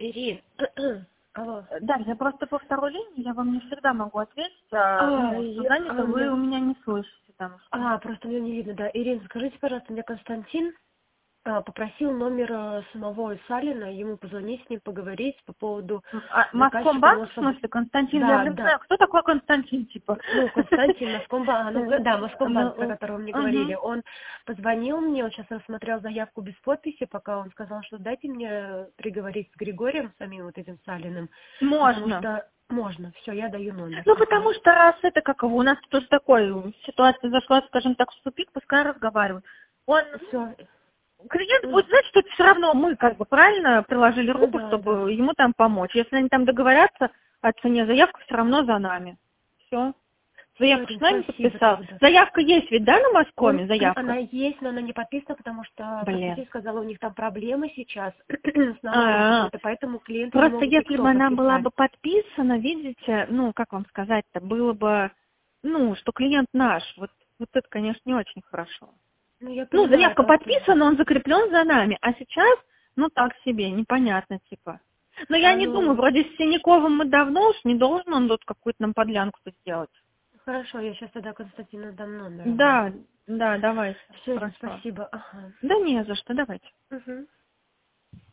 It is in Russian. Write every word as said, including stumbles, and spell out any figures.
Ирин, алло. Да, я просто по второй линии, я вам не всегда могу ответить, а, А, ну, я, что занято, а, вы мне- у меня не слышите там. Что... а, просто меня не видно, да. Ирин, скажите, пожалуйста, мне Константин а, попросил номер а, самого Салина, ему позвонить с ним, поговорить по поводу М, А, заказчика. Москомбанк, в Может, смысле, Константин, я да, не да. знаю, кто такой Константин, типа? Ну, Константин, Москомбанк, ну, да, Москомбанк, про Ну, которого мне говорили, угу. он позвонил мне, он сейчас рассмотрел заявку без подписи, пока он сказал, что дайте мне приговорить с Григорием, самим вот этим Салиным, потому Можно. что можно, все, я даю номер. Ну, Ага. потому что раз это как его, у нас тоже такой, ситуация зашла, скажем так, в тупик, пускай разговаривают. Он, Все, клиент будет знать, что это все равно мы, как бы, правильно приложили ну руку, да, да. чтобы ему там помочь. Если они там договорятся о цене, заявка все равно за нами. Все. Все, Заявку с Ирин, нами спасибо подписал. тогда. Заявка есть ведь, да, на Он, Москоме, она заявка? есть, но она не подписана, потому что Блин. Константин сказал, у них там проблемы сейчас с налогом А, какой-то, поэтому клиенты не просто могут если никто бы она была подписать. бы подписана, видите, ну, как вам сказать-то, было бы, ну, что клиент наш. Вот, вот это, конечно, не очень хорошо. Ну, я Ну, понимаю, заявка просто... подписана, он закреплен за нами, а сейчас, ну, так себе, непонятно, типа. Но я А, не думаю, ну, вроде с Синяковым мы давно уж, не должен он тут какую-то нам подлянку-то сделать. хорошо, я сейчас тогда Константину дам номер его. Да, да, давайте, Все, Ирин, хорошо. спасибо. Ага. Да не за что, давайте. Угу.